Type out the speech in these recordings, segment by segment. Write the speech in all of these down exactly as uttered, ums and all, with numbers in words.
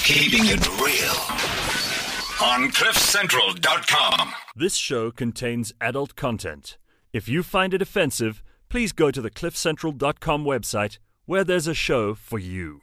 Keeping it real on cliff central dot com. This show contains adult content. If you find it offensive, please go to the cliff central dot com website where there's a show for you.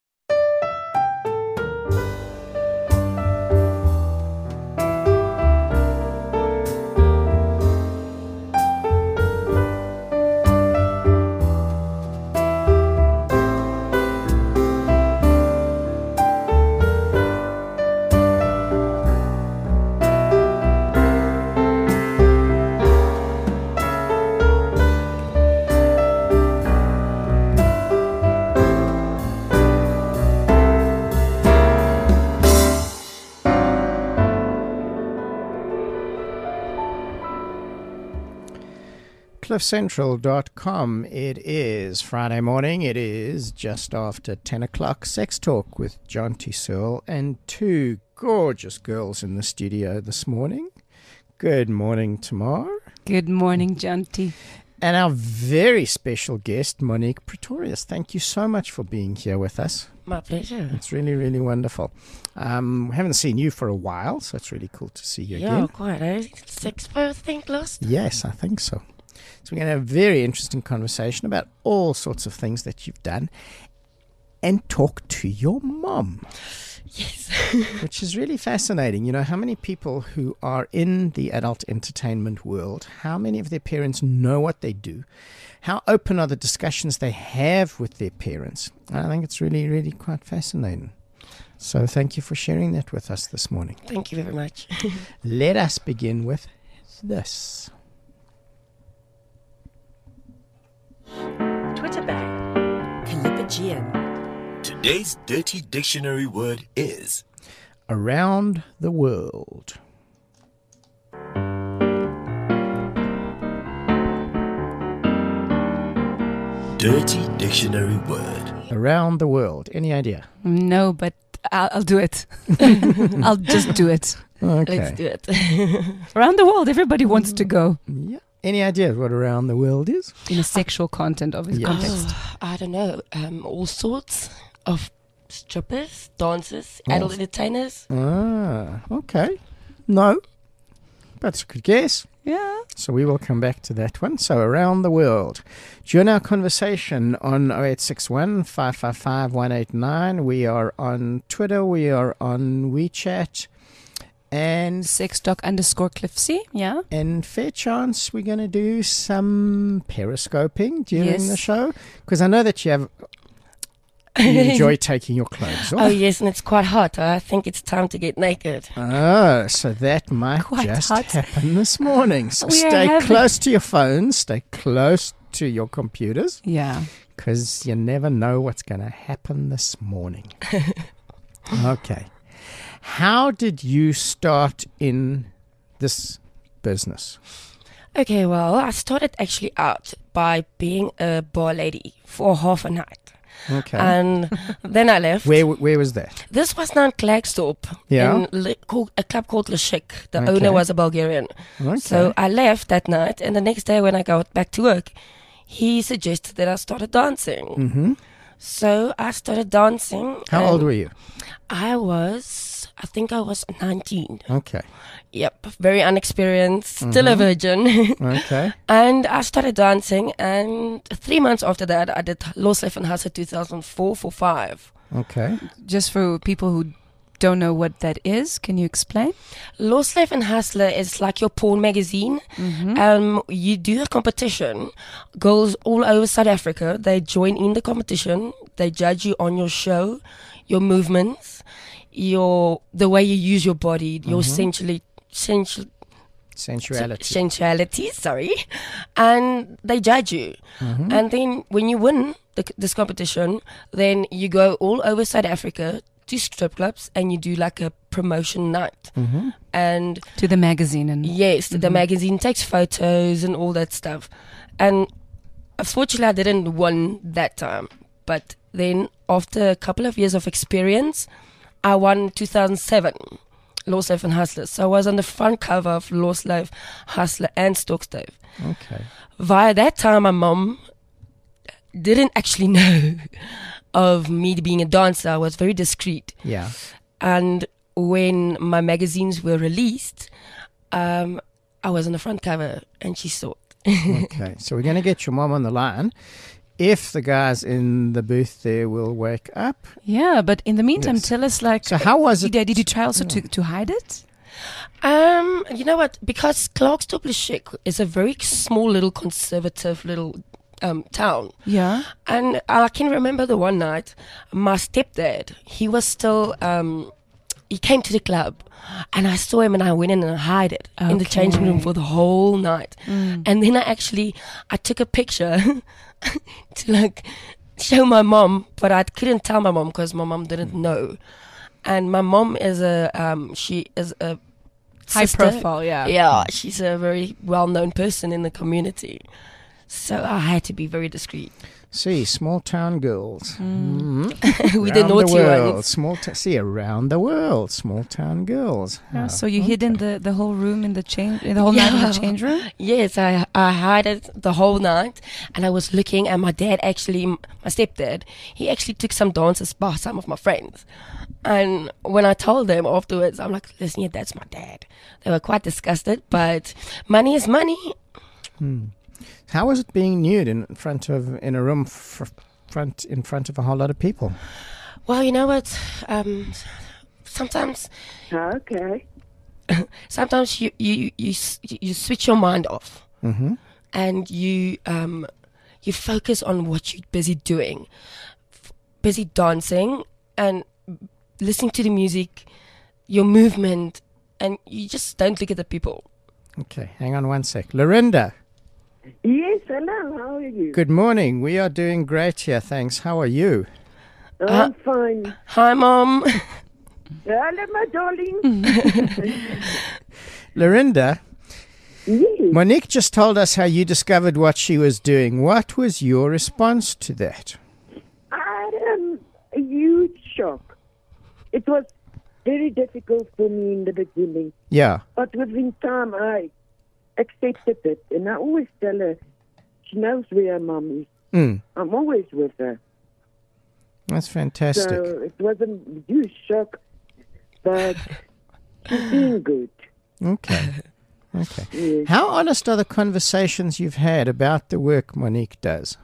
cliff central dot com. It is Friday morning. It is just after ten o'clock. Sex Talk with Jonty Searle and two gorgeous girls in the studio this morning. Good morning, Tamar. Good morning, Jonty. And our very special guest, Monique Pretorius. Thank you so much for being here with us. My pleasure. It's really, really wonderful. Um, we haven't seen you for a while, so it's really cool to see you yeah, again. Yeah, quite, eh? Six birth thing lost? Yes, I think so. So we're going to have a very interesting conversation about all sorts of things that you've done and talk to your mom. Yes. Which is really fascinating. You know, how many people who are in the adult entertainment world, how many of their parents know what they do? How open are the discussions they have with their parents? And I think it's really, really quite fascinating. So thank you for sharing that with us this morning. Thank you very much. Let us begin with this. Twitter bag. Calipagian. Today's dirty dictionary word is around the world. Dirty dictionary word. Around the world. Any idea? No, but I'll, I'll do it. I'll just do it. Okay. Let's do it. Around the world, everybody wants to go. Yeah. Any idea what around the world is? In a sexual content of his Yes. context. Oh, I don't know. Um, all sorts of strippers, dancers, Oh. adult entertainers. Ah, okay. No, that's a good guess. Yeah. So we will come back to that one. So around the world. Join our conversation on oh eight six one, five five five, one eight nine. We are on Twitter. We are on WeChat. And Sexdoc underscore Cliffsy. Yeah. And fair chance we're going to do some periscoping during Yes. the show. Because I know that you have... You enjoy taking your clothes off. Oh, yes, and it's quite hot. I think it's time to get naked. Oh, so that might Quite just hot. happen this morning. So We are stay having- close to your phones, stay close to your computers, Yeah. because you never know what's going to happen this morning. Okay. How did you start in this business? Okay, well, I started actually out by being a bar lady for half a night. Okay. And then I left. where where was that? This was now in Klerksdorp, Yeah. in Le- called, a club called Le Chic. The Okay. owner was a Bulgarian. Okay. So I left that night, and the next day when I got back to work, he suggested that I started dancing. Mm-hmm. So I started dancing. How and old were you? I was, I think I was nineteen. Okay. Yep, very unexperienced, still a Mhm. virgin. Okay. And I started dancing, and three months after that, I did Losleffen Hustle two thousand four for five. Okay. Just for people who don't know what that is, can you explain? Losleffen Hustler is like your porn magazine. Mm-hmm. Um, you do a competition. Girls all over South Africa, they join in the competition. They judge you on your show, your movements, your the way you use your body, your Mhm. sensually, sensual, Sensuality. sensuality. Sorry, and they judge you. Mhm. And then when you win the, this competition, then you go all over South Africa to strip clubs and you do like a promotion night. Mm-hmm. And To the magazine and yes, the Mhm. magazine takes photos and all that stuff. And unfortunately, I didn't win that time. But then after a couple of years of experience, I won two thousand seven Losleffen Hustler. So I was on the front cover of Losleff Hustler and Stokstove. Okay. Via that time, my mom didn't actually know of me being a dancer. I was very discreet. Yeah. And when my magazines were released, um, I was on the front cover, and she saw it. Okay, so we're going to get your mom on the line. If the guys in the booth there will wake up. Yeah, but in the meantime, Yes. tell us, like, So how was it? Did, did you try also to, to hide it? Um, you know what? Because Klerksdorp Lechek is a very small, little conservative little um, town. Yeah. And I can remember the one night, my stepdad, he was still, um, he came to the club, and I saw him, and I went in and I hid it in the changing room Okay. for the whole night. Mm. And then I actually, I took a picture to like show my mom, but I couldn't tell my mom because my mom didn't know. And my mom is a, um, she is a High sister. profile, yeah. Yeah, she's a very well-known person in the community. So I had to be very discreet. See, small town girls. Mm. Mhm. We the Around naughty world. ones. Small ta- see, around the world, small town girls. Yeah, Oh, so you hid in the, the whole room in the change, in the whole night in Yeah. the change room? Yes, I I hid it the whole night, and I was looking, and my dad actually, my stepdad, he actually took some dances by some of my friends. And when I told them afterwards, I'm like, listen, yeah, that's my dad. They were quite disgusted, but money is money. Hmm. How was it being nude in front of in a room fr- front in front of a whole lot of people? Well, you know what? Um, sometimes, Okay. sometimes you you you s- you switch your mind off, Mm-hmm. and you um you focus on what you're busy doing, F- busy dancing and listening to the music, your movement, and you just don't look at the people. Okay, hang on one sec. Lorinda, Yes, hello, how are you? good morning. We are doing great here, thanks. How are you? I'm fine. Hi, Mom. Hello, my darling. Lorinda, Yes. Monique just told us how you discovered what she was doing. What was your response to that? I had um, a huge shock. It was very difficult for me in the beginning, Yeah. but within time I accepted it. And I always tell her, she knows where her mum is. Mm, I'm always with her. that's fantastic. So it was a huge shock, but she's doing good. Okay. Okay. Yes. How honest are the conversations you've had about the work Monique does?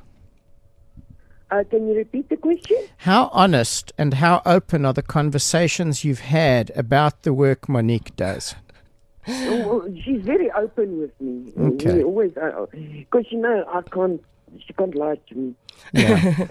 Uh, can you repeat the question? How honest and how open are the conversations you've had about the work Monique does? Oh, well, she's very open with me. Okay. We always, because you know, I can't. She can't lie to me. Yeah.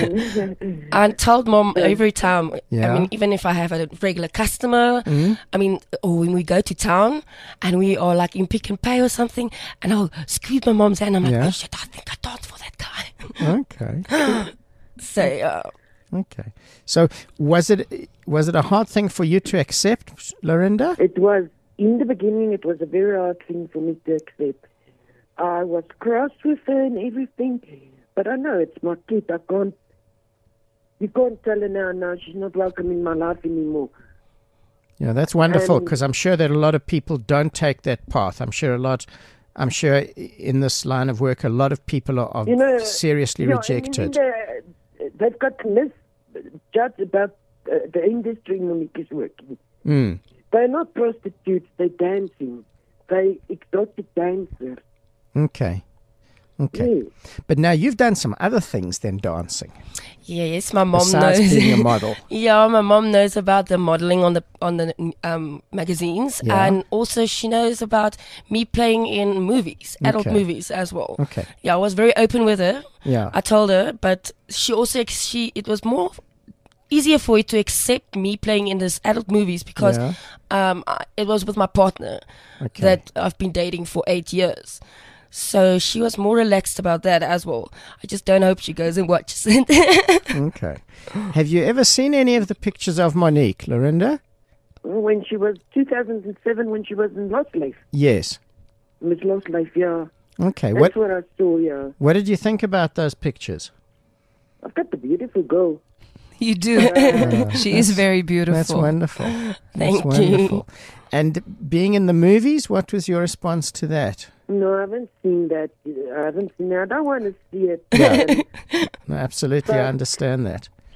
Um, I told Mom every time. Yeah. I mean, even if I have a regular customer, I mean, or when we go to town and we are like in Pick and Pay or something, and I'll squeeze my mom's hand. I'm like, Yeah. oh shit, I think I dance for that guy. Okay. So, uh, Okay. So was it was it a hard thing for you to accept, Lorinda? it was in the beginning. It was a very hard thing for me to accept. I was cross with her and everything, but I know it's my kid. I can't. You can't tell her now. Now she's not welcome in my life anymore. Yeah, that's wonderful Um, because I'm sure that a lot of people don't take that path. I'm sure a lot. I'm sure in this line of work, a lot of people are, are You know, seriously Yeah, rejected. and, uh, they've got misjudged about uh, the industry Monique is working. Mm. They're not prostitutes. They're dancing. They exotic dancers. Okay. Okay. Yes. But now you've done some other things than dancing. yeah, yes, my mom besides knows. being a model. Yeah, my mom knows about the modeling on the on the um, magazines, Yeah. and also she knows about me playing in movies, adult Okay. movies as well. Okay. Yeah, I was very open with her. Yeah. I told her, but she also ex- she it was more easier for her to accept me playing in this adult movies because Yeah. um I, it was with my partner Okay. that I've been dating for eight years. So she was more relaxed about that as well. I just don't hope she goes and watches it. Okay. Have you ever seen any of the pictures of Monique, Lorinda? When she was two thousand seven, when she was in Lost Life, Yes. Miss Lost Life, yeah. Okay. That's What what I saw, yeah. What did you think about those pictures? I've got the beautiful girl. You do. She is very beautiful. That's wonderful. Thank That's you. wonderful. And being in the movies, what was your response to that? No, I haven't seen that. I haven't seen that. I don't want to see it. Yeah. No, absolutely, I But- understand that.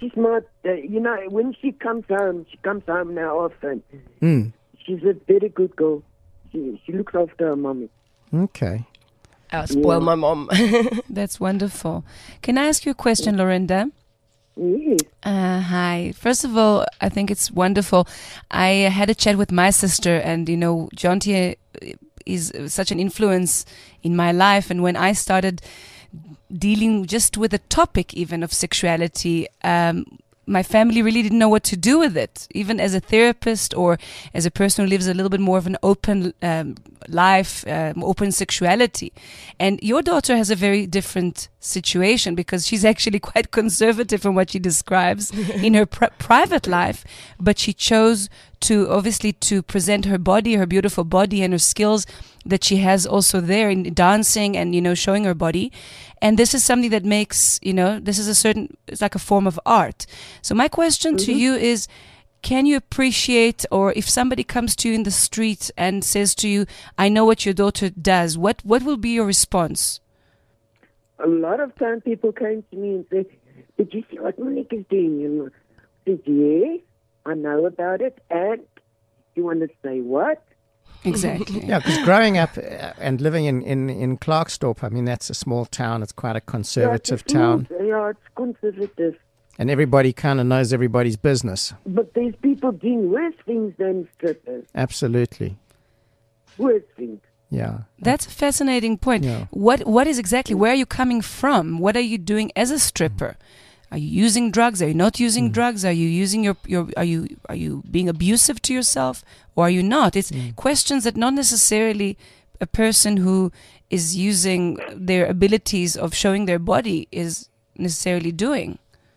she's my, uh, you know, when she comes home, she comes home now often. Mm. She's a very good girl. She she looks after her mommy. Okay. I spoil Yeah. my mom. That's wonderful. Can I ask you a question, Lorinda? Yes. Uh, hi. First of all, I think it's wonderful. I had a chat with my sister, and you know, Jonty is such an influence in my life. And when I started dealing just with the topic even of sexuality, um, my family really didn't know what to do with it, even as a therapist or as a person who lives a little bit more of an open um, life, um, open sexuality. And your daughter has a very different situation because she's actually quite conservative from what she describes in her pr- private life, but she chose to obviously to present her body, her beautiful body and her skills that she has also there in dancing and, you know, showing her body. And this is something that makes, you know, this is a certain, it's like a form of art. So my question Mm-hmm. to you is, can you appreciate, or if somebody comes to you in the street and says to you, I know what your daughter does, what, what will be your response? A lot of times people came to me and said, did you see what Monique is doing? And I said, yes, I know about it. And you want to say what? Exactly. Yeah, because growing up uh, and living in, in, in Klerksdorp, I mean, that's a small town. It's quite a conservative yeah, town. Small, yeah, it's conservative. And everybody kind of knows everybody's business. But there's people doing worse things than strippers. Absolutely. Worse things. Yeah. That's a fascinating point. Yeah. What What is exactly, where are you coming from? What are you doing as a stripper? Are you using drugs? Are you not using Mm. drugs? Are you using your, your are you are you being abusive to yourself, or are you not? It's Mm. questions that not necessarily a person who is using their abilities of showing their body is necessarily doing.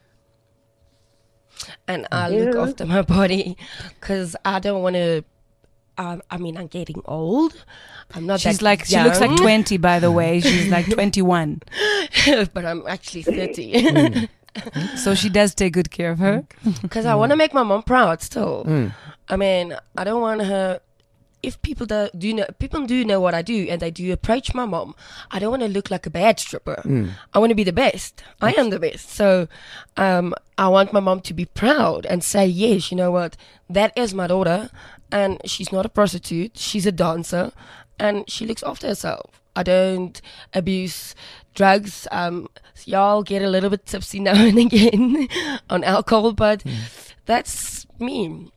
And I look Yeah. after my body because I don't want to. Um, I mean, I'm getting old. I'm not. She's that like she looks like young, twenty, by the way. She's like twenty-one, but I'm actually thirty. Mm. so she does take good care of her. Because I want to make my mom proud still. Mm. I mean, I don't want her. If people do, do know, people do know what I do, and they do approach my mom, I don't want to look like a bad stripper. Mm. I want to be the best. I am the best. So, um, I want my mom to be proud and say, yes, you know what, that is my daughter, and she's not a prostitute. She's a dancer, and she looks after herself. I don't abuse drugs. Um, y'all get a little bit tipsy now and again on alcohol, but that's me.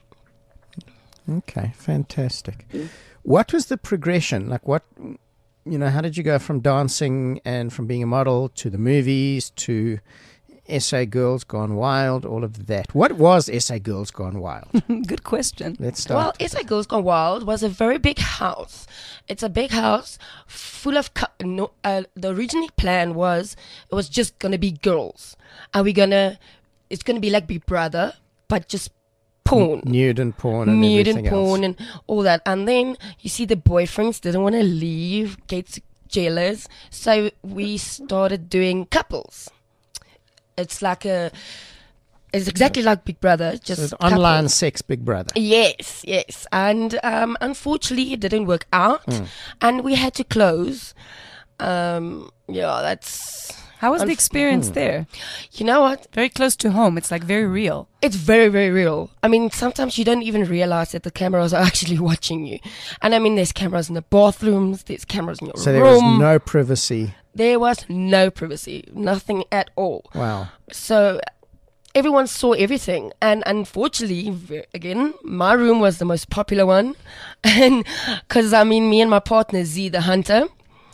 Okay, fantastic. What was the progression? Like what, you know, how did you go from dancing and from being a model to the movies to S A Girls Gone Wild, all of that? What was S A Girls Gone Wild? Good question. Let's Well, start. S A Girls Gone Wild was a very big house. It's a big house full of. Co- no, uh, the originally plan was it was just gonna be girls, and we're gonna. It's gonna be like Big Brother, but just porn. Nude and porn and Nude everything and porn else. and all that. And then you see the boyfriends didn't want to leave, get jealous, so we started doing couples. It's like a. It's exactly like Big Brother, just So it's online couples. sex Big Brother. Yes, yes. And um, unfortunately, it didn't work out. And we had to close. Um, yeah, that's... How was the Unf- experience there? You know what? Very close to home. It's like very real. It's very, very real. I mean, sometimes you don't even realize that the cameras are actually watching you. And I mean, there's cameras in the bathrooms. There's cameras in your So room. there was no privacy. There was no privacy. Nothing at all. Wow. So everyone saw everything, and unfortunately, v- again, my room was the most popular one, and because I mean, me and my partner Z the Hunter,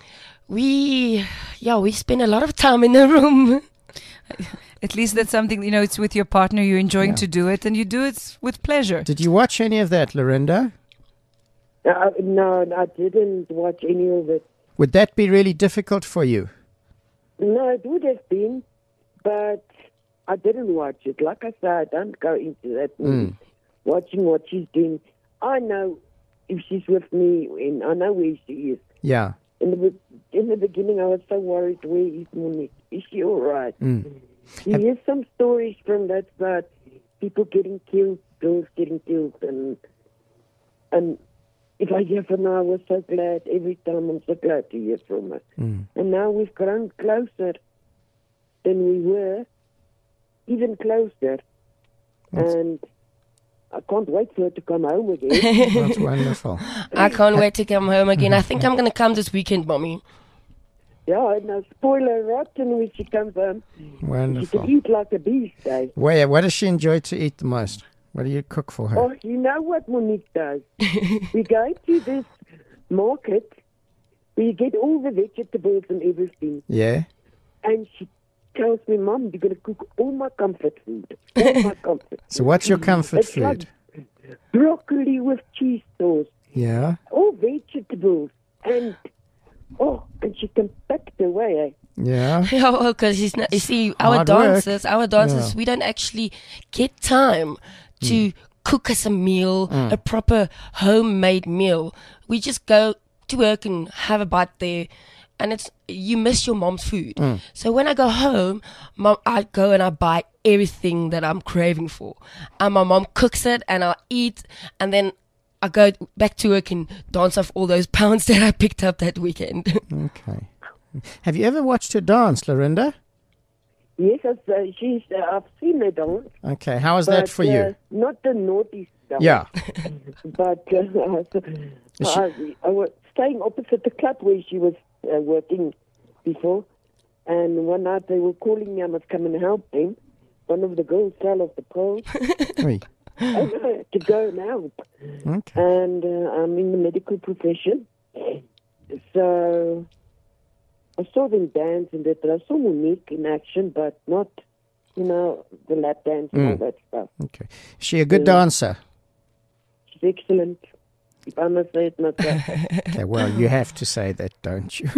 we yeah we spent a lot of time in the room. At least that's something, you know, it's with your partner, you're enjoying Yeah. to do it, and you do it with pleasure. Did you watch any of that, Lorinda? Uh, no, I didn't watch any of it. Would that be really difficult for you? No, it would have been, but I didn't watch it. Like I said, I don't go into that movie, watching what she's doing. I know if she's with me, and I know where she is. Yeah. In the be- in the beginning, I was so worried. Where is Monique? Is she all right? Mm. You hear some stories from that side, people getting killed, girls getting killed, and and if I hear from her, I was so glad. Every time I'm so glad to hear from her. Mm. And now we've grown closer than we were even closer. That's- And I can't wait for her to come home again. That's wonderful. I can't wait to come home again. I think I'm going to come this weekend, Mommy. Yeah, and I'll spoil her rotten when she comes home. She Wonderful. can eat like a beast, eh? Where, what does she enjoy to eat the most? What do you cook for her? Oh, you know what Monique does? We go to this market where you get all the vegetables and everything. Yeah? And she tells me, Mom, you're going to cook all my comfort food. All my comfort So what's your comfort It's food? like broccoli with cheese sauce. Yeah? All vegetables. And, oh, and she can pack it away, eh? Yeah? Yeah, well, because he's not. You see, our Hard work. dancers, our dancers, Yeah. we don't actually get time to cook us a meal, a proper homemade meal. We just go to work and have a bite there, and it's you miss your mom's food. So when I go home, mom, I go and I buy everything that I'm craving for, and my mom cooks it, and I eat, and then I go back to work and dance off all those pounds that I picked up that weekend. Okay. Have you ever watched her dance, Lorinda? Yes, I've, uh, she's, uh, I've seen her dance. Okay. How was that but, for uh, you? Not the naughty stuff. Yeah. But uh, I, I was staying opposite the club where she was uh, working before. And one night they were calling me, I must come and help them. One of the girls fell off the pole. Oui. I had to go and help. Okay. And uh, I'm in the medical profession. So I saw them dance and that. I saw Monique in action, but not, you know, the lap dance and all that stuff. Okay. Is she a good dancer? She's excellent. If I must say it myself. Okay, well, you have to say that, don't you?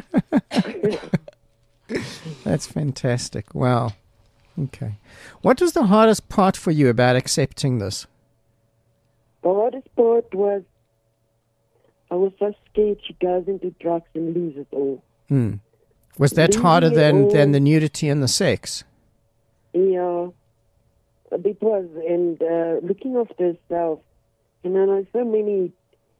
That's fantastic. Wow. Okay. What was the hardest part for you about accepting this? The hardest part was I was so scared she goes into drugs and loses it all. Hmm. Was that Losing harder it than, all. than the nudity and the sex? Yeah, it was. And uh, looking after herself. You know, there's so many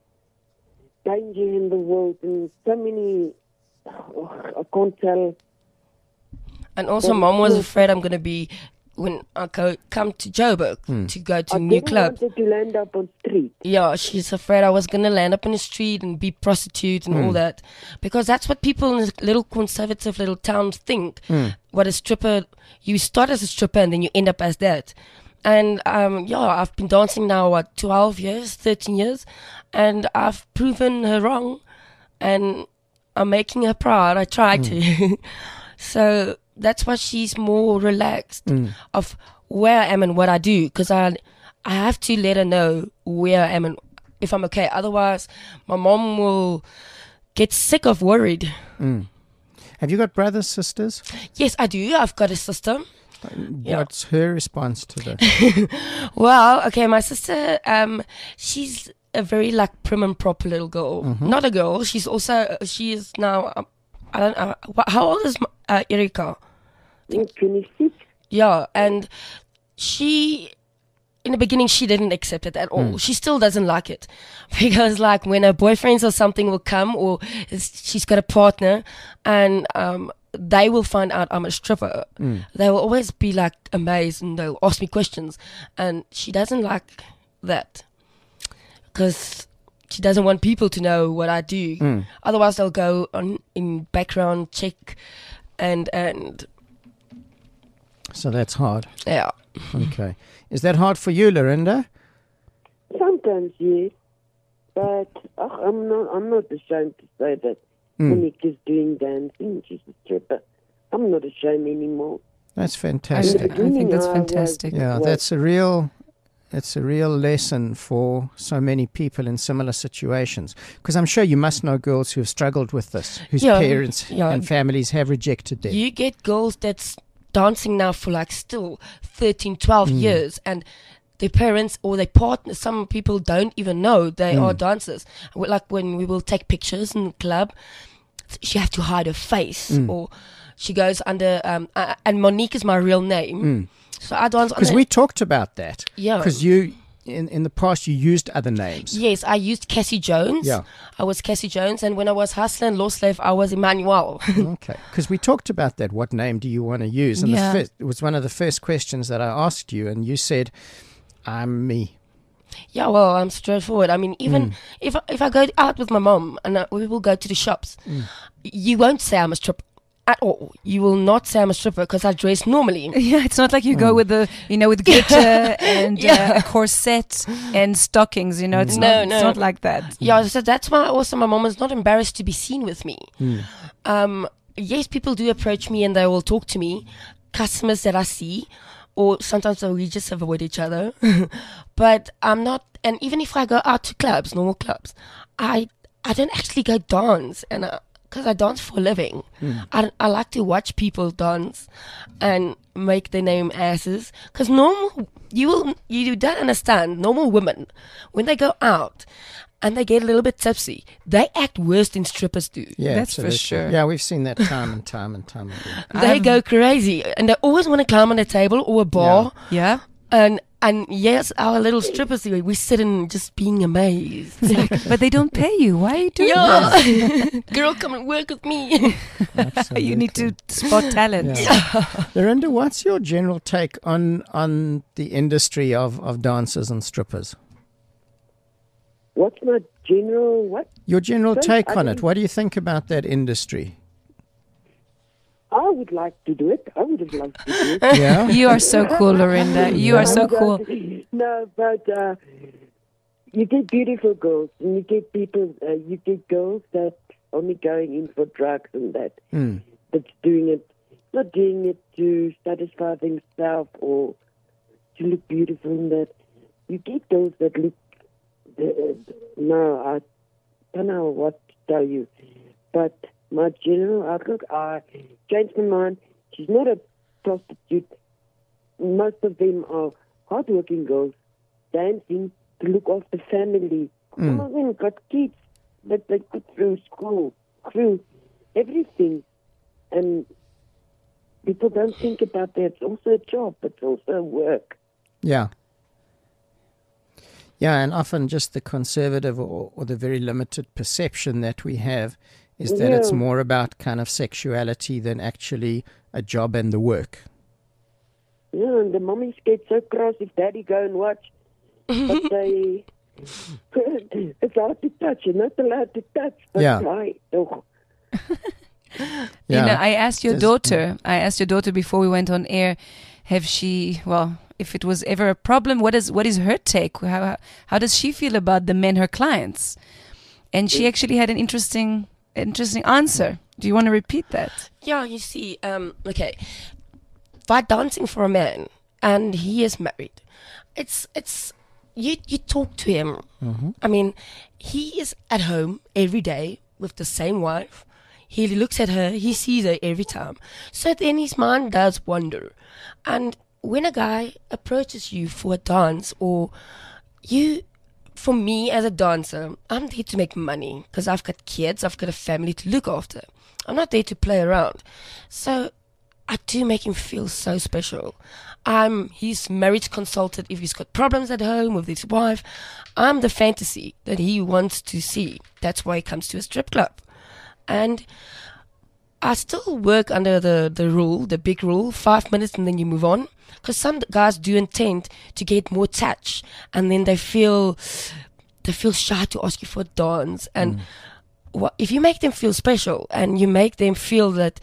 danger in the world and so many, oh, I can't tell. And also, Mom was afraid I'm going to be, when I go, come to Joburg to go to I a new didn't club. want her to land up on street. Yeah, she's afraid I was going to land up in the street and be prostitute and all that. Because that's what people in this little conservative little town think. What a stripper, you start as a stripper and then you end up as that. And um, yeah, I've been dancing now, what, twelve years, thirteen years. And I've proven her wrong. And I'm making her proud. I try to. So that's why she's more relaxed of where I am and what I do, because I I have to let her know where I am and if I'm okay. Otherwise, my mom will get sick of worried. Have you got brothers, sisters? Yes, I do. I've got a sister. Yeah. What's her response to that? Well, okay, my sister, um, she's a very like prim and proper little girl. Not a girl. She's also she is now. Um, I don't know. wha- How old is uh, Erika? twenty-six. Yeah, and she, in the beginning, she didn't accept it at all. She still doesn't like it because, like, when her boyfriends or something will come, or it's- she's got a partner, and um, they will find out I'm a stripper, they will always be like amazed and they'll ask me questions, and she doesn't like that because she doesn't want people to know what I do. Otherwise, they'll go on in background check, and and So that's hard. yeah. Okay. Is that hard for you, Lorinda? Sometimes, yes. But ugh, I'm not I'm not ashamed to say that Monique is doing dancing. She's a stripper. I'm not ashamed anymore. That's I, fantastic. I think that's I was- fantastic. Yeah, was- that's a real, it's a real lesson for so many people in similar situations. Because I'm sure you must know girls who have struggled with this, whose Yeah, parents yeah. and families have rejected them. You get girls that's dancing now for like still thirteen, twelve years, and their parents or their partners, some people don't even know they are dancers. We- Like when we will take pictures in the club, she have to hide her face, or she goes under, um, uh, and Monique is my real name. So I dance Because under, we talked about that. Yeah. Because you, in, in the past you used other names. Yes, I used Cassie Jones. Yeah. I was Cassie Jones, and when I was Hustler and Law Slave, I was Emmanuel. Okay, because we talked about that. What name do you want to use? And Yeah. the first, it was one of the first questions that I asked you, and you said, "I'm me." Yeah, well, I'm straightforward. I mean, even Mm. if I- if I go out with my mom and uh, we will go to the shops, Mm. you won't say I'm a stripper at all. You will not say I'm a stripper because I dress normally. Yeah, it's not like you Mm. go with the, you know, with glitter and Yeah. uh, a corset and stockings. You know, it's No, not, no. it's not like that. Yeah, so that's why also my mom is not embarrassed to be seen with me. Mm. Um, yes, people do approach me and they will talk to me, customers that I see, or sometimes we just avoid each other. But I'm not, and even if I go out to clubs, normal clubs, I I don't actually go dance, and because I, I dance for a living. Mm. I, I like to watch people dance and make their name asses. Because normal, you will you don't understand. Normal women, when they go out and they get a little bit tipsy, they act worse than strippers do. Yeah, That's for absolutely. sure. Yeah, we've seen that time and time and time again. They go crazy, and they always want to climb on a table or a bar. Yeah. And and yes, our little strippers, we we sit and just being amazed. But they don't pay you. Why are you doing Yeah, girl, come and work with me. that? You need to spot talent. Yeah. Lorinda, what's your general take on on the industry of, of dancers and strippers? What's my general what? Your general Don't- take I on it. don't- What do you think about that industry? I would like to do it. I would have liked to do it. Yeah. You are so cool, Lorinda. You are so No, cool. but- No, but uh, you get beautiful girls, and you get people. Uh, you get girls that only going in for drugs and that. Mm. That's doing it, not doing it to satisfy themselves or to look beautiful and that. You get girls that look. Uh, no, I don't know what to tell you, but my general outlook, I changed my mind. She's not a prostitute. Most of them are hardworking girls dancing to look after family. Mm. Some of them got kids that they put through school, through everything. And people don't think about that. It's also a job, it's also work. Yeah. Yeah, and often just the conservative or, or the very limited perception that we have is that it's Yeah. more about kind of sexuality than actually a job and the work. Yeah, and the mummies get so cross if daddy go and watch. But they... it's hard to touch. You're not allowed to touch. But Yeah. I, oh, You know, I asked your Just- daughter, I asked your daughter before we went on air, have she, well, if it was ever a problem, what is what is her take? How how does she feel about the men, her clients? And she actually had an interesting interesting answer. Do you want to repeat that? Yeah, you see, um, okay, by dancing for a man and he is married, it's it's you you talk to him. Mhm. I mean, he is at home every day with the same wife. He looks at her, he sees her every time. So then his mind does wander. And when a guy approaches you for a dance, or you, for me as a dancer, I'm there to make money because I've got kids, I've got a family to look after. I'm not there to play around. So I do make him feel so special. I'm his marriage consultant if he's got problems at home with his wife. I'm the fantasy that he wants to see. That's why he comes to a strip club. And I still work under the, the rule, the big rule, five minutes and then you move on. Because some guys do intend to get more touch, and then they feel they feel shy to ask you for a dance. And Mm. what, if you make them feel special and you make them feel that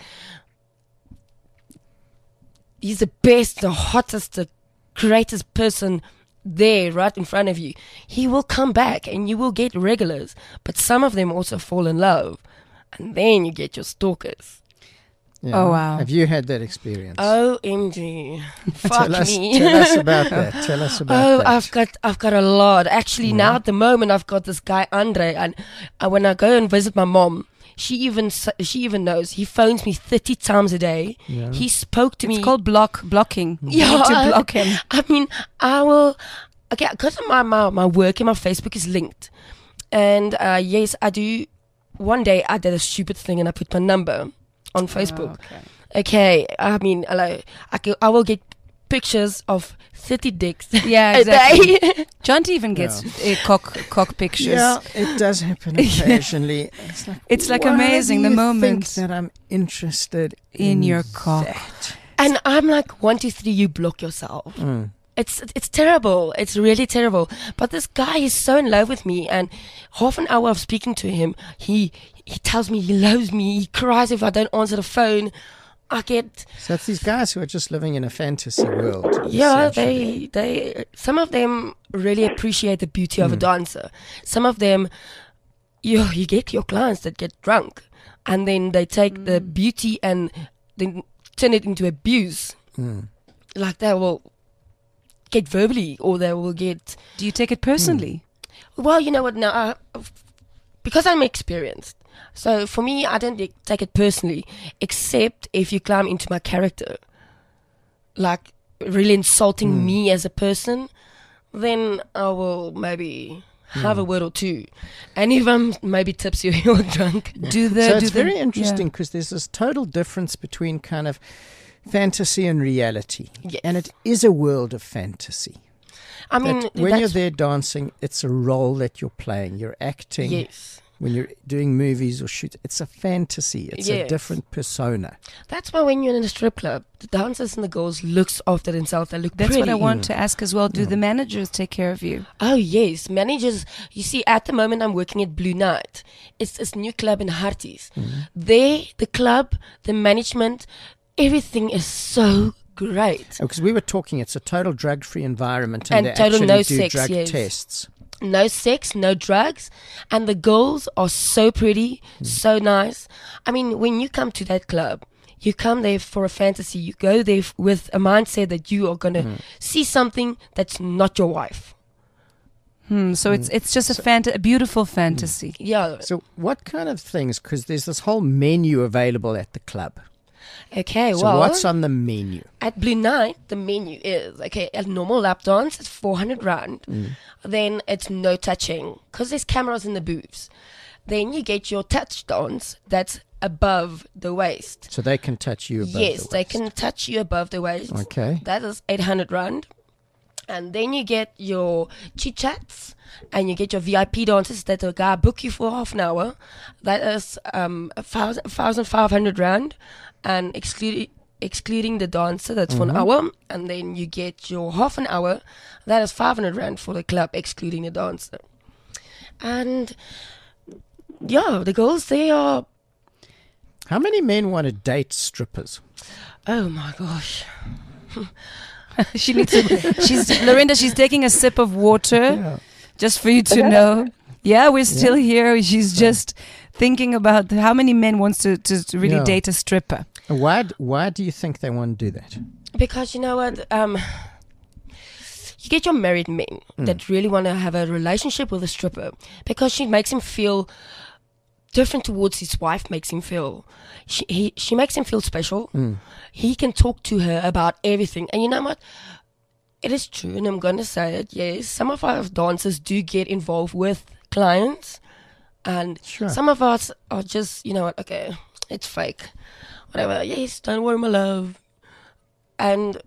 he's the best, the hottest, the greatest person there right in front of you, he will come back and you will get regulars. But some of them also fall in love, and then you get your stalkers. Yeah. Oh, wow. Have you had that experience? O M G. Fuck tell us, me. tell us about that. Tell us about Oh, that. I've got, I've got a lot. Actually, now at the moment, I've got this guy Andre, and uh, when I go and visit my mom, she even, s- she even knows. He phones me thirty times a day. Yeah. He spoke to me. It's called block blocking. You Yeah, need to I- block him. I mean, I will. Okay, because my, my my work and my Facebook is linked, and uh, yes, I do. One day I did a stupid thing and I put my number on Facebook. Oh, okay. Okay, I mean, like, I, can, I will get pictures of thirty dicks Yeah, a exactly. day. Jonty even gets uh, cock cock pictures. Yeah, it does happen occasionally. It's like, It's like why amazing, do the you moment think that I'm interested in in your cock. that? And I'm like, one, two, three, you block yourself. Mm. It's it's terrible. It's really terrible. But this guy is so in love with me, and half an hour of speaking to him, he he tells me he loves me. He cries if I don't answer the phone. I get So it's these guys who are just living in a fantasy world. yeah. essentially. They they some of them really appreciate the beauty of a dancer. Some of them, you you get your clients that get drunk, and then they take the beauty and then turn it into abuse. Mm. Like they will get verbally, or they will get. Do you take it personally? Well, you know what? Now, uh, because I'm experienced, so for me, I don't take- take it personally, except if you climb into my character, like really insulting me as a person, then I will maybe have a word or two. And if I'm maybe tipsy or drunk, Do the So do it's the, very yeah. interesting because there's this total difference between kind of fantasy and reality. Yes. And it is a world of fantasy. I mean, That when that's, you're there dancing, it's a role that you're playing. You're acting. yes. When you're doing movies or shoots, it's a fantasy. It's a Yes. different persona. That's why when you're in a strip club, the dancers and the girls looks after themselves. They look That's pretty. what I want to ask as well. Do the managers take care of you? Oh yes, managers. You see, at the moment I'm working at Blue Night. It's this new club in Harties. There, the club, the management, everything is so great. Because we were talking, it's a total drug-free environment, and, And they total actually no do sex, drug yes. tests. No sex, no drugs, and the girls are so pretty, so nice. I mean, when you come to that club, you come there for a fantasy. You go there f- with a mindset that you are gonna see something that's not your wife. Hmm, so it's it's just a fanta- a beautiful fantasy. Yeah. So what kind of things, because there's this whole menu available at the club. Okay. So well, what's on the menu? at Blue Night, the menu is okay. A normal lap dance is four hundred rand. Then it's no touching because there's cameras in the booths. Then you get your touch dance that's above the waist. So they can touch you above Yes, the they waist. can touch you above the waist. Okay. That is eight hundred rand. And then you get your chit chats and you get your V I P dances that the guy book you for half an hour. That is um a thousand, thousand five hundred rand, and excluding excluding the dancer, that's for an hour. And then you get your half an hour. That is five hundred rand for the club, excluding the dancer. And yeah, the girls, they are. How many men want to date strippers? Oh my gosh. She needs to. She's Lorinda. She's taking a sip of water, just for you to know. Yeah, we're still here. She's just thinking about how many men wants to, to, to really Yeah. date a stripper. Why, d- why do you think they want to do that? Because you know what, um, you get your married men that really want to have a relationship with a stripper because she makes him feel different towards his wife. Makes him feel she he, she makes him feel special. He can talk to her about everything, and you know what? It is true, and I'm gonna say it. Yes, some of our dancers do get involved with clients, and Sure. some of us are just, you know what? Okay, it's fake. Whatever. Yes, don't worry, my love. And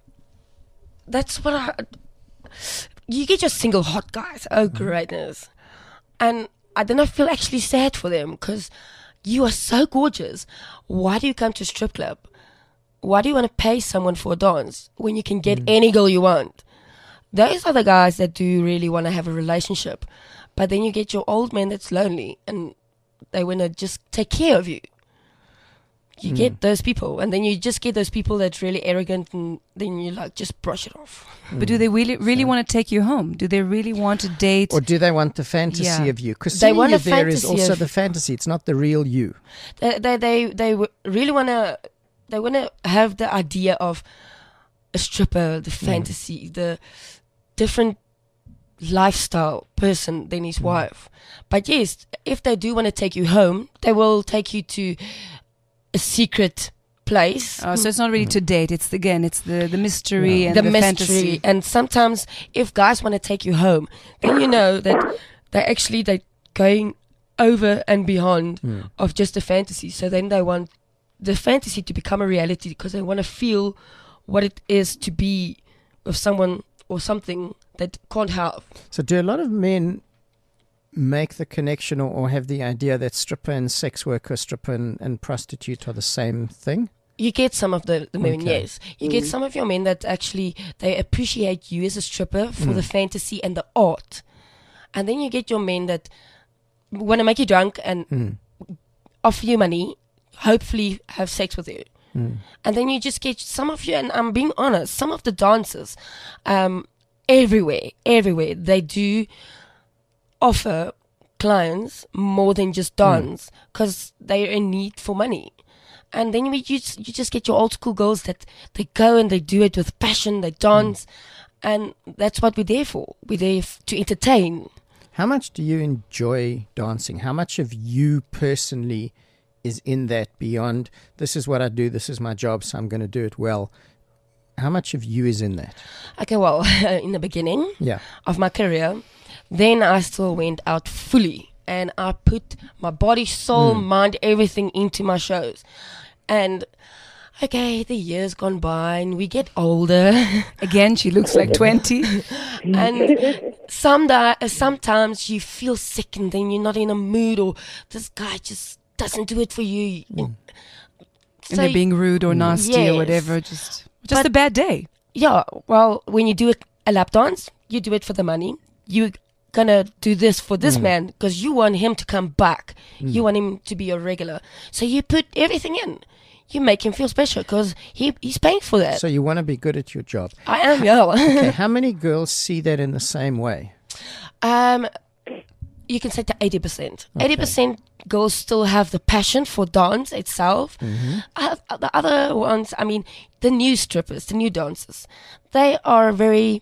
that's what I. You get your single hot guys. Oh, greatness. And I then I feel actually sad for them because you are so gorgeous. Why do you come to a strip club? Why do you want to pay someone for a dance when you can get any girl you want? Those are the guys that do really want to have a relationship. But then you get your old man that's lonely and they want to just take care of you. You get those people, and then you just get those people that's really arrogant, and then you like just brush it off. But do they really really want to take you home? Do they really want to date? Or do they want the fantasy Yeah. of you? Because They seeing want you a there is fantasy also of- the fantasy. It's not the real you. They they they, they w- really want to they want to have the idea of a stripper, the fantasy, the different lifestyle person than his wife. But yes, if they do want to take you home, they will take you to a secret place. Oh, so it's not really to date. It's again, it's the the mystery and the, the, mystery. fantasy. And sometimes if guys want to take you home, then you know that they actually they going over and beyond of just a fantasy. So then they want the fantasy to become a reality because they want to feel what it is to be with someone or something that can't have. So do a lot of men make the connection or, or have the idea that stripper and sex worker, stripper and, and prostitute are the same thing? You get some of the, the men, Okay. yes. You get some of your men that actually, they appreciate you as a stripper for Mm. the fantasy and the art. And then you get your men that want to make you drunk and Mm. offer you money, hopefully have sex with you. Mm. And then you just get some of you, and I'm being honest, some of the dancers, um, everywhere, everywhere, they do offer clients more than just dance because they're in need for money. And then we, you, you just get your old school girls that they go and they do it with passion, they dance, and that's what we're there for. We're there f- to entertain. How much do you enjoy dancing? How much of you personally is in that beyond, this is what I do, this is my job, so I'm going to do it well? How much of you is in that? Okay, well, in the beginning Yeah. of my career, then I still went out fully and I put my body, soul, mind, everything into my shows. And okay, the years gone by and we get older. Again, she looks like twenty. And some da- sometimes you feel sick and then you're not in a mood, or this guy just doesn't do it for you. And So they're being rude or nasty or Yes. whatever. Just, just But- a bad day. yeah, well, when you do a, a lap dance, you do it for the money. You're gonna do this for this man because you want him to come back. You want him to be a regular. So you put everything in. You make him feel special because he, he's paying for that. So you want to be good at your job. I am, yeah. Okay, how many girls see that in the same way? um, you can say to eighty percent. eighty percent girls still have the passion for dance itself. Uh, the other ones, I mean, the new strippers, the new dancers, they are very,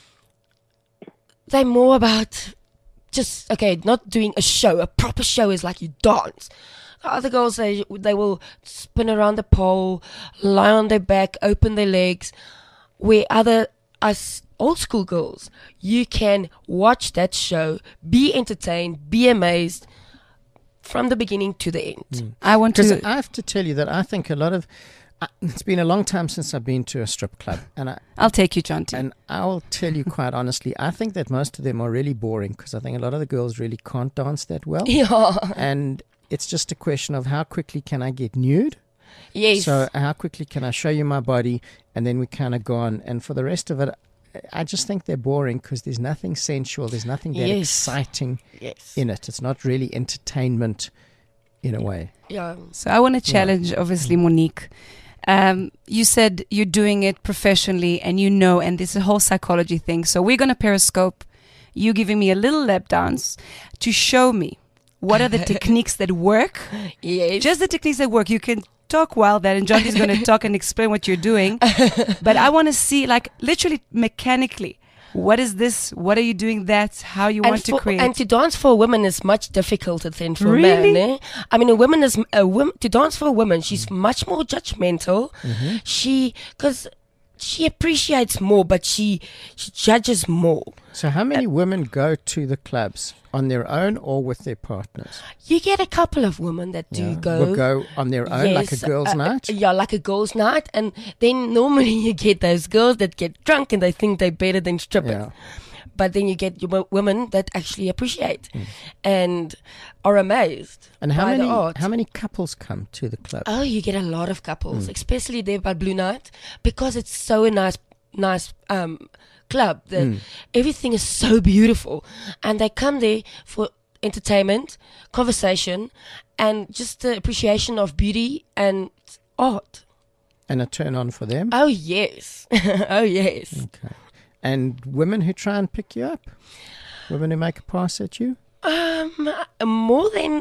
they're more about just, okay, not doing a show. A proper show is like you dance. The other girls, they, they will spin around the pole, lie on their back, open their legs. Where other, us old school girls, you can watch that show, be entertained, be amazed from the beginning to the end. I want Because to. I have to tell you that I think a lot of, uh, it's been a long time since I've been to a strip club, and I, I'll take you, John. T. and I'll tell you quite honestly, I think that most of them are really boring because I think a lot of the girls really can't dance that well. Yeah. And it's just a question of how quickly can I get nude? Yes. So how quickly can I show you my body, and then we kind of go on. And for the rest of it, I just think they're boring because there's nothing sensual, there's nothing that Yes. exciting yes. in it. It's not really entertainment in a way. Yeah. So I want to challenge, obviously, Monique. Um, you said you're doing it professionally and you know, and this is a whole psychology thing. So we're going to Periscope, you giving me a little lap dance to show me what are the techniques that work. Yes. Just the techniques that work. You can talk while that, and John is going to talk and explain what you're doing. But I want to see, like, literally mechanically, what is this? What are you doing that? How you and want to for- create? And to dance for a woman is much difficult than for Really? a man. Eh? I mean, a woman is a woman to dance for a woman. She's much more judgmental. She because she appreciates more, but she she judges more. So how many women go to the clubs on their own or with their partners? You get a couple of women that do Yeah. go. Will go on their own, like a Yes, girls' uh, night? Yeah, like a girls' night. And then normally you get those girls that get drunk and they think they're better than strippers. Yeah. But then you get your wo- women that actually appreciate and are amazed And how by many the art. how many couples come to the club? Oh, you get a lot of couples, especially there by Blue Night, because it's so a nice, nice um, club. The, Everything is so beautiful, and they come there for entertainment, conversation, and just the appreciation of beauty and art. And a turn on for them? Oh yes, oh yes. Okay. And women who try and pick you up? Women who make a pass at you? Um, more than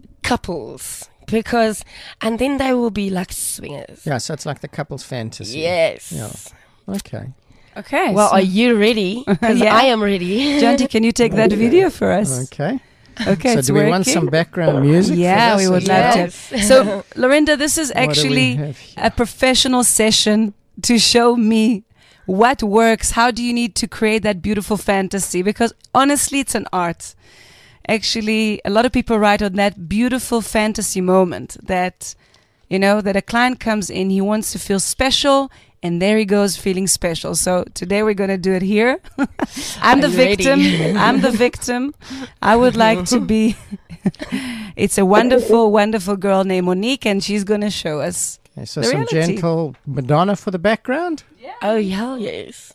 couples, because and then they will be like swingers. Yeah, so it's like the couple's fantasy. Yes. Yeah. Okay. okay. Well, so, are you ready? Because Yeah. I am ready. John T, can you take that video for us? Okay. Okay, so it's do we want working. some background music? Yeah, for we this would as love well? Yes. to. So, Lorinda, this is What do we actually have here? a professional session to show me what works. How do you need to create that beautiful fantasy? Because honestly, it's an art. Actually, a lot of people write on that beautiful fantasy moment that, you know, that a client comes in, he wants to feel special and there he goes feeling special. So today we're going to do it here. I'm the I'm ready. victim. I'm the victim. I would like to be. It's a wonderful, wonderful girl named Monique, and she's going to show us. Okay, so The some reality. gentle Madonna for the background. Oh, hell yes.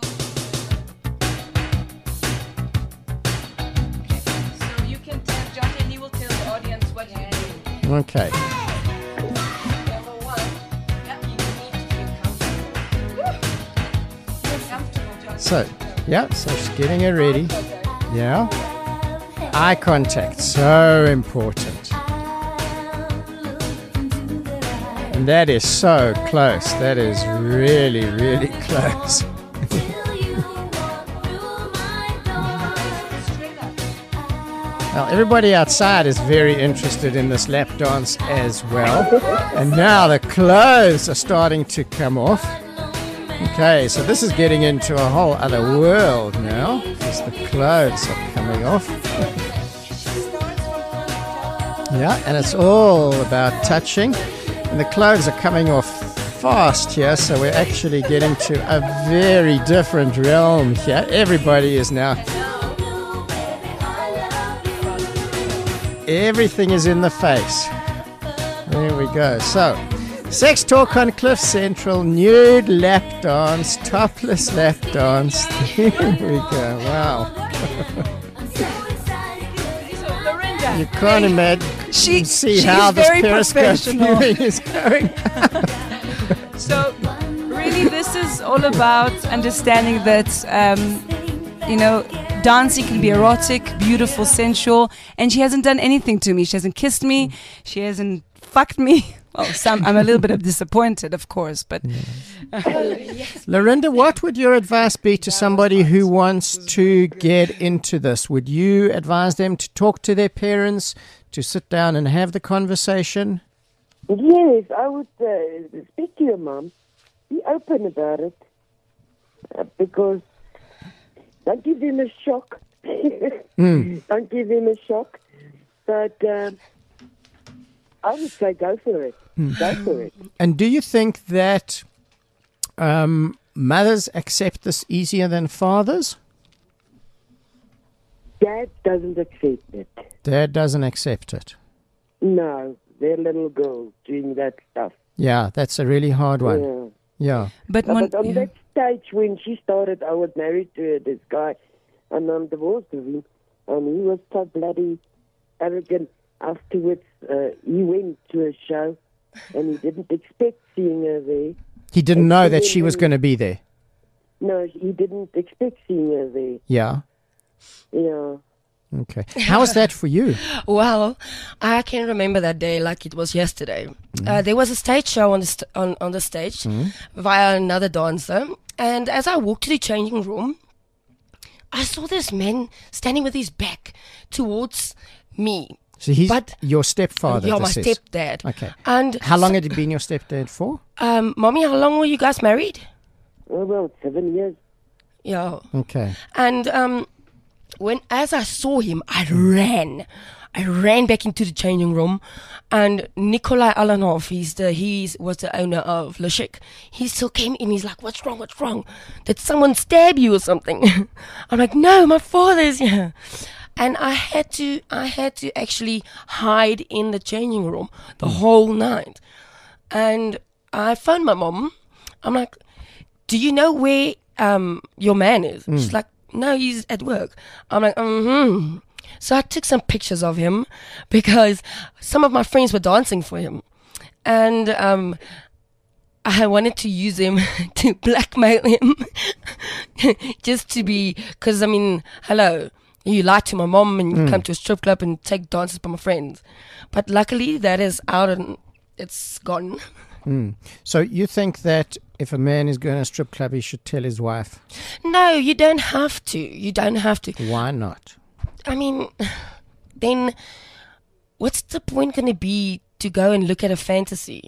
So you can tell Johnny, and he will tell the audience what you do. Okay. Number one, yeah, you need to feel comfortable. Feel comfortable, Johnny. So, yeah, so she's getting her ready. Yeah. Eye contact, so important. And that is so close. That is really, really close. Well, everybody outside is very interested in this lap dance as well. And now the clothes are starting to come off. Okay, so this is getting into a whole other world now, because the clothes are coming off. Yeah, and it's all about touching. And the clothes are coming off fast here, so we're actually getting to a very different realm here. Everybody is now... Everything is in the face. There we go. So, sex talk on Cliff Central, nude lap dance, topless lap dance. There we go. Wow. You can't imagine. She- see she's how this very Periscope professional. viewing is going. So, really, this is all about understanding that, um, you know, dancing can be erotic, beautiful, sensual, and she hasn't done anything to me. She hasn't kissed me. She hasn't fucked me. Well, some, I'm a little bit of disappointed, of course, but Lorinda, what would your advice be to somebody who wants to get into this? Would you advise them to talk to their parents, to sit down and have the conversation? Yes, I would uh, speak to your mum. Be open about it. Uh, because don't give them a shock. Mm. Don't give them a shock. But um, I would say go for it. Go for it. And do you think that um, mothers accept this easier than fathers? Dad doesn't accept it. Dad doesn't accept it. No, they're little girls doing that stuff. Yeah, that's a really hard one. Yeah. Yeah. but, Uh, Mon- but on yeah. that stage when she started, I was married to this guy, and I'm divorced with him, and he was so bloody arrogant. Afterwards, uh, he went to a show, and he didn't expect seeing her there. He didn't know that And she was then- going to be there. No, he didn't expect seeing her there. Yeah. Yeah. Okay. How was that for you? Well, I can remember that day like it was yesterday. Uh, there was a stage show on the st- on, on the stage via another dancer, and as I walked to the changing room, I saw this man standing with his back towards me. So he's But- your stepfather. yeah, my this is. stepdad. Okay. And How long had he been your stepdad for? um, mommy, how long were you guys married? Oh, well, seven years. Yeah. Okay. And um, when as I saw him, I ran. I ran back into the changing room, and Nikolai Alanov, he's the he was the owner of Le Chic. He still came in. He's like, "What's wrong? What's wrong? Did someone stab you or something?" I'm like, "No, my father's here." And I had to, I had to actually hide in the changing room the whole night. And I phoned my mom. I'm like, "Do you know where um your man is?" She's like, "No, he's at work." I'm like, mm-hmm. So I took some pictures of him because some of my friends were dancing for him. And um, I wanted to use him to blackmail him. Just to be, because I mean, hello, you lie to my mom and you come to a strip club and take dances by my friends. But luckily that is out and it's gone. Mm. So you think that if a man is going to a strip club, he should tell his wife? No, you don't have to. You don't have to. Why not? I mean, then what's the point going to be to go and look at a fantasy?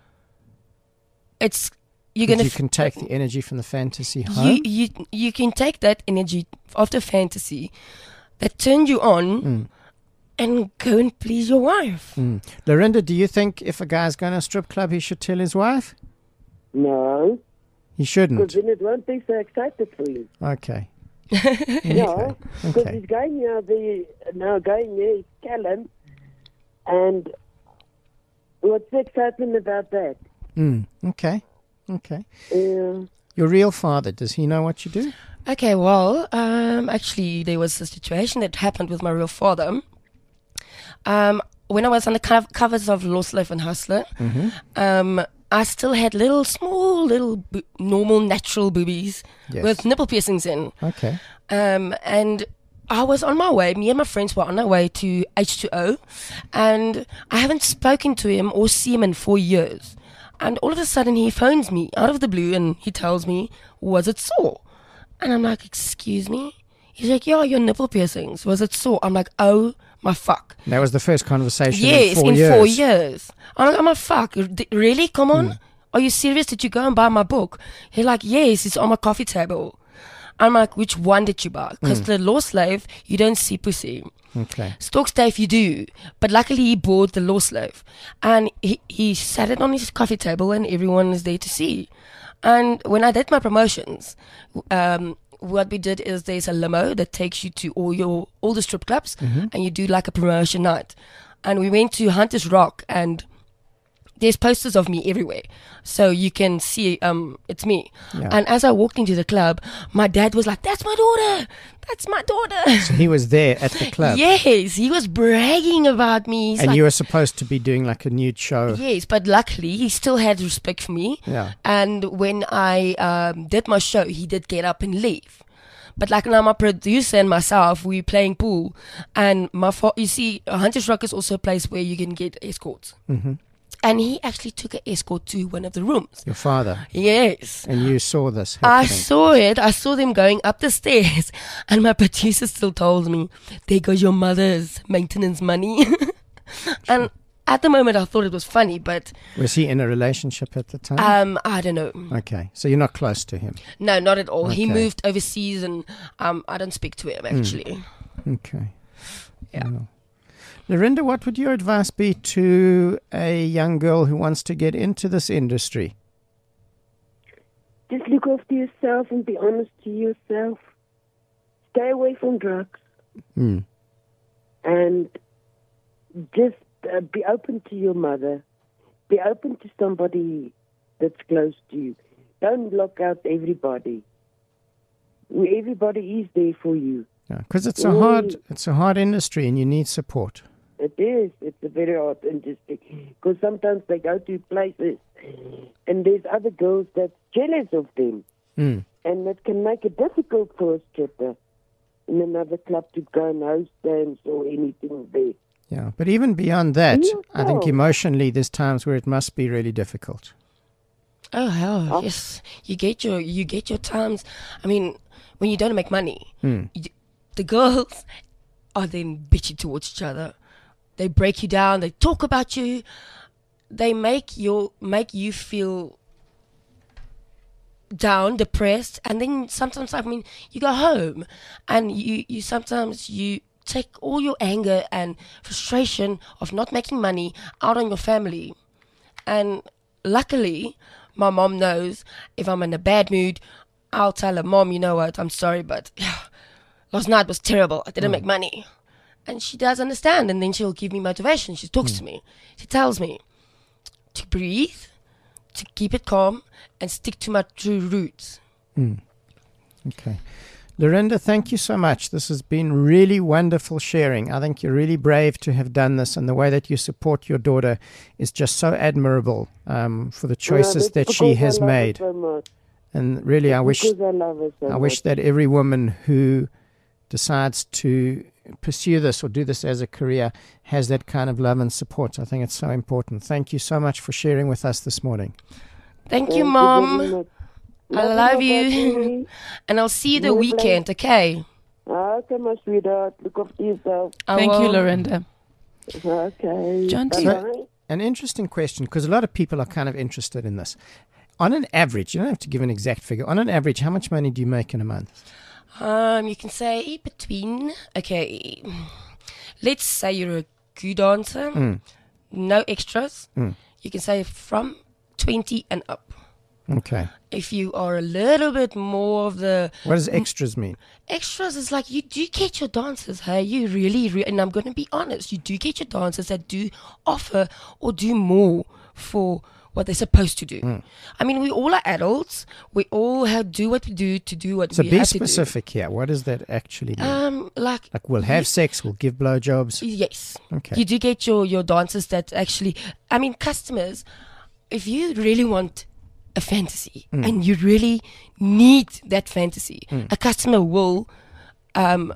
It's you're going You to can take the energy from the fantasy home. you you you can take that energy of the fantasy that turned you on Mm. and go and please your wife. Mm. Lorinda, do you think if a guy's going to a strip club, he should tell his wife? No. He Because shouldn't. then it won't be so excited for you. Okay. Yeah, because Okay. he's going now, there, now going there, he's Callum. And what's the excitement about that? Mm. Okay. Okay. Uh, Your real father, does he know what you do? Okay, well, um, actually, there was a situation that happened with my real father. Um, when I was on the co- covers of Lost Life and Hustler, Mm-hmm. um, I still had little, small, little, bo- normal, natural boobies Yes. with nipple piercings in. Okay. Um, and I was on my way, me and my friends were on our way to H two O, and I haven't spoken to him or seen him in four years. And all of a sudden, he phones me out of the blue and he tells me, was it sore? And I'm like, excuse me? He's like, yeah, your nipple piercings. Was it sore? I'm like, oh my fuck. That was the first conversation Yes, in four in years. four years. I'm like, oh my fuck. D- Really? Come on. Hmm. Are you serious? Did you go and buy my book? He's like, yes, it's on my coffee table. I'm like, which one did you buy? Because Hmm. the Law Slave, you don't see pussy. Okay. Stork's Dave, you do. But luckily, he bought the Law Slave. And he, he sat it on his coffee table, and everyone is there to see. And when I did my promotions, um, what we did is there's a limo that takes you to all your all the strip clubs, Mm-hmm. and you do like a promotion night. And we went to Hunter's Rock, and there's posters of me everywhere, so you can see um it's me. Yeah. And as I walked into the club, my dad was like, "That's my daughter. That's my daughter." So he was there at the club. Yes, he was bragging about me. He's And like, you were supposed to be doing like a nude show. yes, but luckily he still had respect for me. Yeah. And when I um, did my show, he did get up and leave. But like now, my producer and myself, we playing pool, and my fa- you see, Hunter's Rock is also a place where you can get escorts. Mm-hmm. And he actually took an escort to one of the rooms. Your father. Yes. And you saw this I happening. saw it. I saw them going up the stairs, and my producer still told me, "There goes your mother's maintenance money." And at the moment, I thought it was funny, but Was he in a relationship at the time? um, I don't know. okay. So you're not close to him. No, not at all. He Okay. moved overseas, and um, I don't speak to him actually. Okay. Yeah. Wow. Lorinda, what would your advice be to a young girl who wants to get into this industry? just look after yourself and be honest to yourself. Stay away from drugs. Mm. And just uh, be open to your mother. Be open to somebody that's close to you. Don't lock out everybody. Everybody is there for you. Because it's a Mm. hard, it's a hard industry, and you need support. It is. It's a very hard industry. Because sometimes they go to places and there's other girls that's jealous of them. Mm. And that can make it difficult for a stripper in another club to go and host dance or anything there. Yeah, but even beyond that, Yeah, I think well. emotionally, there's times where it must be really difficult. Oh hell, yes. You get your you get your times. I mean, when you don't make money, Mm. you, the girls are then bitchy towards each other. They break you down. They talk about you. They make you make you feel down, depressed, and then sometimes I mean you go home, and you you sometimes you take all your anger and frustration of not making money out on your family. And luckily, my mom knows if I'm in a bad mood, I'll tell her, "Mom, you know what? I'm sorry, but last night was terrible. I didn't make money." And she does understand, and then she'll give me motivation. She talks to me. She tells me to breathe, to keep it calm, and stick to my true roots. Mm. Okay. Lorinda, thank you so much. This has been really wonderful sharing. I think you're really brave to have done this, and the way that you support your daughter is just so admirable um, for the choices Yeah, that she because I has love her made. so much. And really, I wish Because I love her so I wish much. that every woman who decides to pursue this or do this as a career has that kind of love and support. I think it's so important. Thank you so much for sharing with us this morning. Thank Thank you, very Mom. much. I Love love you, you. Bobby. And I'll see you the You weekend, okay? Okay, my sweetheart. Look after yourself. I Thank you, will. Lorinda. Okay. John, do Bye-bye. you- An interesting question, because a lot of people are kind of interested in this. On an average, you don't have to give an exact figure. On an average, how much money do you make in a month? Um, you can say between, okay, let's say you're a good dancer, Mm. no extras. Mm. You can say from twenty and up. Okay. if you are a little bit more of the What does extras mean? extras, is like you do get your dancers, hey, you really, re- and I'm going to be honest, you do get your dancers that do offer or do more for what they're supposed to do. Mm. I mean, we all are adults. We all have do what we do to do what So we be have to do. specific here. What does that actually mean? Um, like, like we'll have sex, we'll give blowjobs. yes, Okay. you do get your your dancers that actually. I mean, customers. If you really want a fantasy Mm. and you really need that fantasy, Mm. a customer will um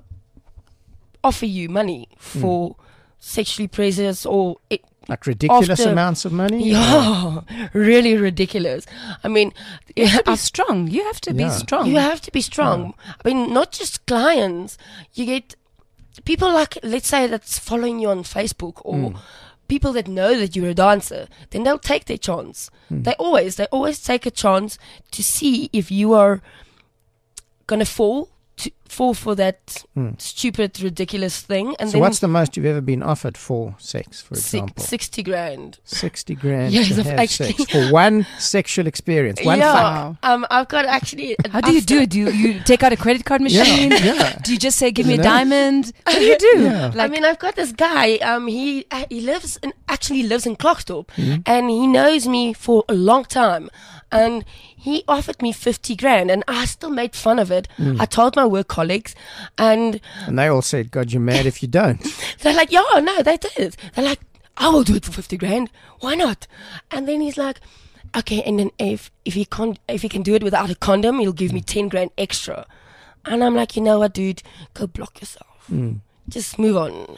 offer you money for sexually precious or it, Like ridiculous after- amounts of money? yeah, really ridiculous. I mean, You have to be I've- strong. You have to Yeah. be strong. you have to be strong. I mean, not just clients. You get people like, let's say, that's following you on Facebook or Mm. people that know that you're a dancer. Then they'll take their chance. Mm. They always, they always take a chance to see if you are gonna fall to fall for that Mm. stupid, ridiculous thing. And So then what's the most you've ever been offered for sex, for six, example? sixty grand. sixty grand Yes, to I've have actually- sex for one sexual experience, one yeah, fuck. um, I've got actually. How do you do it? Do you, you take out a credit card machine? yeah. Do you just say, give You me a know? diamond? What do you do? Yeah. I mean, I've got this guy. Um, he uh, he lives in, actually lives in Klerksdorp, Mhm. and he knows me for a long time. And he offered me fifty grand, and I still made fun of it. Mm. I told my work colleagues, and And they all said, God, you're mad if you don't. they're like, "Yeah, no, they did." They're like, "I will do it for fifty grand. Why not?" And then he's like, "Okay, and then if if he can't, if he can do it without a condom, he'll give me ten grand extra." And I'm like, "You know what, dude? Go block yourself. Mm. Just move on."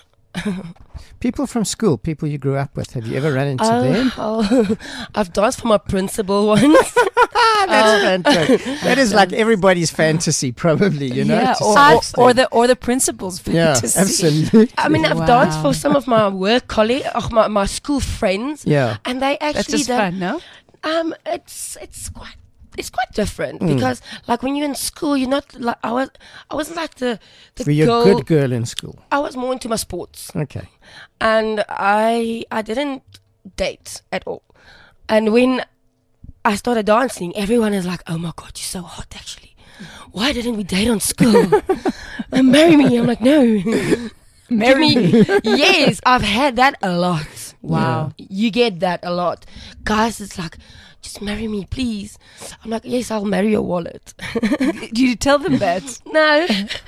People from school, people you grew up with, have you ever run into Oh, them? oh, I've danced for my principal once. That's fantastic. That is like everybody's fantasy, probably, you know? yeah, to or, some or, extent. or the or the principal's Yeah, fantasy. absolutely. I mean, I've Wow. danced for some of my work colleagues, oh, my, my school friends, Yeah. and they actually That's just done- fun, no? Um, it's it's quite it's quite different Mm. because like when you're in school, you're not like I was. I wasn't like the the Were you girl. a good girl in school? I was more into my sports, Okay. and I I didn't date at all. And when I started dancing, everyone is like, "Oh my god, you're so hot! Actually, why didn't we date on school? And marry me?" I'm like, "No, marry me." Yes, I've had that a lot. Wow. You get that a lot. Guys, it's like, just marry me, please. I'm like, yes, I'll marry your wallet. Do you tell them that? No.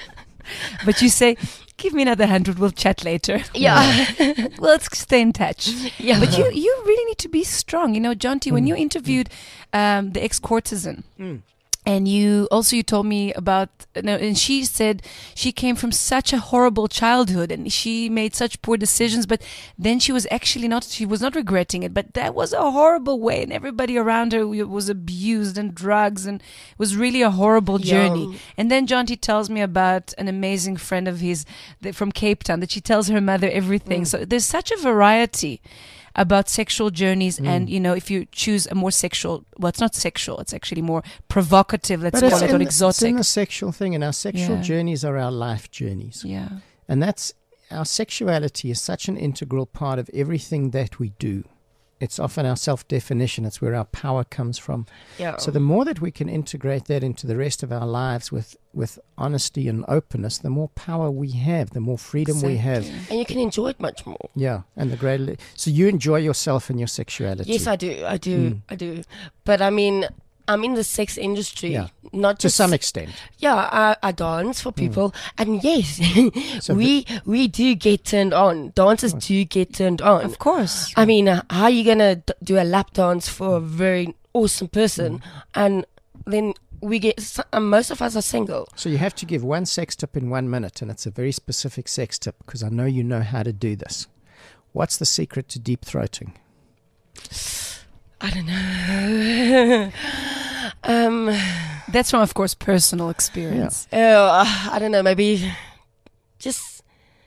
But you say, give me another hundred, we'll chat later. Yeah. Well, let's stay in touch. Yeah. But you, you really need to be strong. You know, John T, when Mm. you interviewed um, the ex-courtesan, Mm. and you also you told me about, no, and she said she came from such a horrible childhood and she made such poor decisions, but then she was actually not, she was not regretting it, but that was a horrible way, and everybody around her was abused and drugs, and it was really a horrible journey. Yeah. And then John T tells me about an amazing friend of his that, from Cape Town, that she tells her mother everything. Mm. So there's such a variety about sexual journeys, Mm. and you know, if you choose a more sexual, well, it's not sexual, it's actually more provocative, let's But call it's it, in or the- It's exotic. in the sexual thing, and our sexual Yeah. journeys are our life journeys. Yeah. And that's, our sexuality is such an integral part of everything that we do. It's often our self-definition. It's where our power comes from. Yeah. So the more that we can integrate that into the rest of our lives with, with honesty and openness, the more power we have, the more freedom we have. and you can enjoy it much more. Yeah, and the greater. So you enjoy yourself and your sexuality. Yes, I do. I do. Mm. I do. But I mean, I'm in the sex industry. Yeah. Not to just some extent. Yeah, I, I dance for people, and yes, So we we do get turned on. Dancers do get turned on. Of course. I mean, uh, how are you gonna d- do a lap dance for a very awesome person, and then we get s- uh, most of us are single. So you have to give one sex tip in one minute, and it's a very specific sex tip because I know you know how to do this. What's the secret to deep throating? I don't know. um, That's from, of course, personal experience. uh, I don't know. Maybe just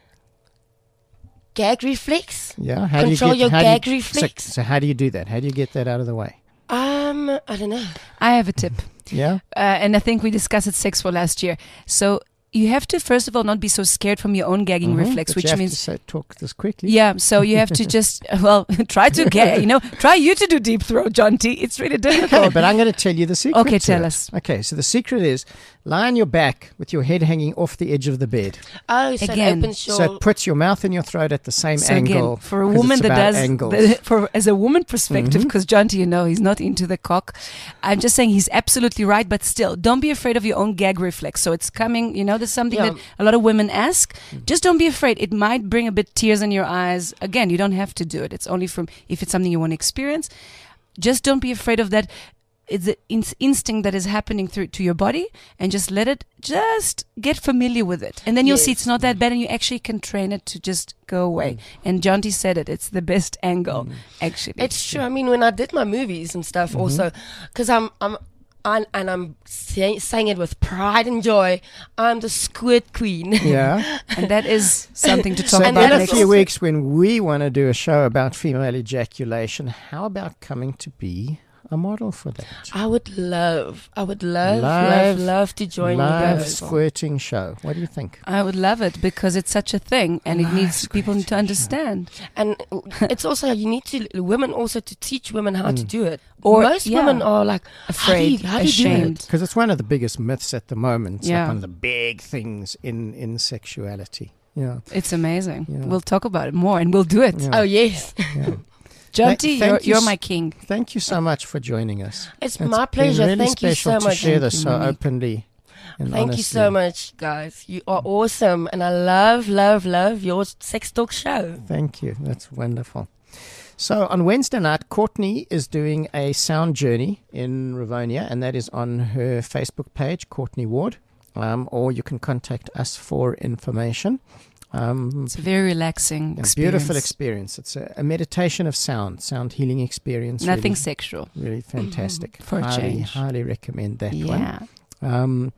gag reflex. Yeah, how Control do you your get, how gag do you, reflex. So, so how do you do that? How do you get that out of the way? Um, I don't know. I have a tip. Yeah, Uh, and I think we discussed it sex for last year. So you have to, first of all, not be so scared from your own gagging Mhm, reflex, but which you have means to say, talk this quickly. yeah, so you have to just, well, try to get, you know, try you to do deep throat, John T. It's really difficult. Okay, but I'm going to tell you the secret. Okay, to tell it. us. Okay, so the secret is lie on your back with your head hanging off the edge of the bed. Oh, so Again. it opens your... So it puts your mouth in your throat at the same So angle. again, for a 'cause woman it's that about does, angles. the, for as a woman perspective, Mhm. because John T, you know, he's not into the cock. I'm just saying he's absolutely right, but still, don't be afraid of your own gag reflex. So it's coming, you know, there's something Yeah. that a lot of women ask. Just don't be afraid. It might bring a bit tears in your eyes. Again, you don't have to do it. It's only from if it's something you want to experience. Just don't be afraid of that. It's an in- instinct that is happening through to your body, and just let it just get familiar with it, and then you'll see Yes. it's not that bad, and you actually can train it to just go away. And John T said it; it's the best angle, actually. It's true. I mean, when I did my movies and stuff, also, because I'm, I'm, I'm, and I'm say, saying it with pride and joy. I'm the squirt queen. Yeah. and that is something to talk So And in about a that is next. few also- weeks when we want to do a show about female ejaculation, how about coming to be a model for that? I would love, I would love, Live- love, love to join Live you guys. squirting show. What do you think? I would love it because it's such a thing, and it needs people to understand. And it's also you need to women also to teach women how to do it. Or- most yeah. women are like Afraid, how do you, how do, you do ashamed. it? Because it's one of the biggest myths at the moment. It's Yeah. like one of the big things in, in sexuality. Yeah. It's amazing. Yeah. We'll talk about it more, and we'll do it. Yeah. Oh yes, yeah. John Thank- T, thank you're, you you're s- my king. Thank you so much for joining us. it's It's my been pleasure. really Thank you special so to much. share this Thank so you, Monique. openly. And Thank you honestly. so much, guys. You are awesome, and I love, love, love your sex talk show. Thank you. That's wonderful. So on Wednesday night, Courtney is doing a sound journey in Rivonia, and that is on her Facebook page, Courtney Ward. Um, or you can contact us for information. Um, It's a very relaxing a experience. beautiful experience. It's a, a meditation of sound, sound healing experience. Nothing really, sexual. really fantastic. For a highly, change. highly recommend that one. Yeah. Um,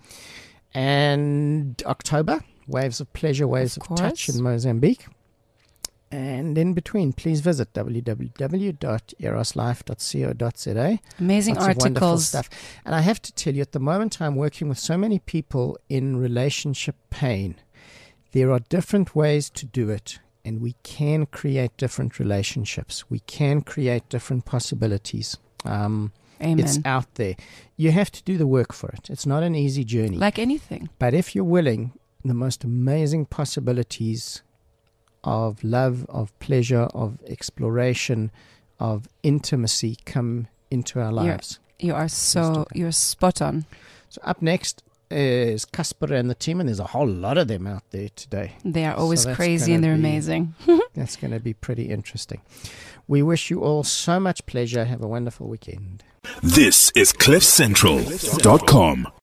and October, Waves of Pleasure, Waves Of of, Touch course. in Mozambique. And in between, please visit w w w dot eros life dot co dot z a. Amazing Lots of wonderful articles. stuff. And I have to tell you, at the moment, I'm working with so many people in relationship pain. There are different ways to do it, and we can create different relationships. We can create different possibilities. Um, Amen. it's out there. You have to do the work for it. It's not an easy journey. Like anything. But if you're willing, the most amazing possibilities of love, of pleasure, of exploration, of intimacy come into our Yeah. lives. You are so, you're spot on. So up next is Casper and the team, and there's a whole lot of them out there today. They are always So that's crazy gonna and they're be- amazing. That's going to be pretty interesting. We wish you all so much pleasure. Have a wonderful weekend. This is cliff central dot com.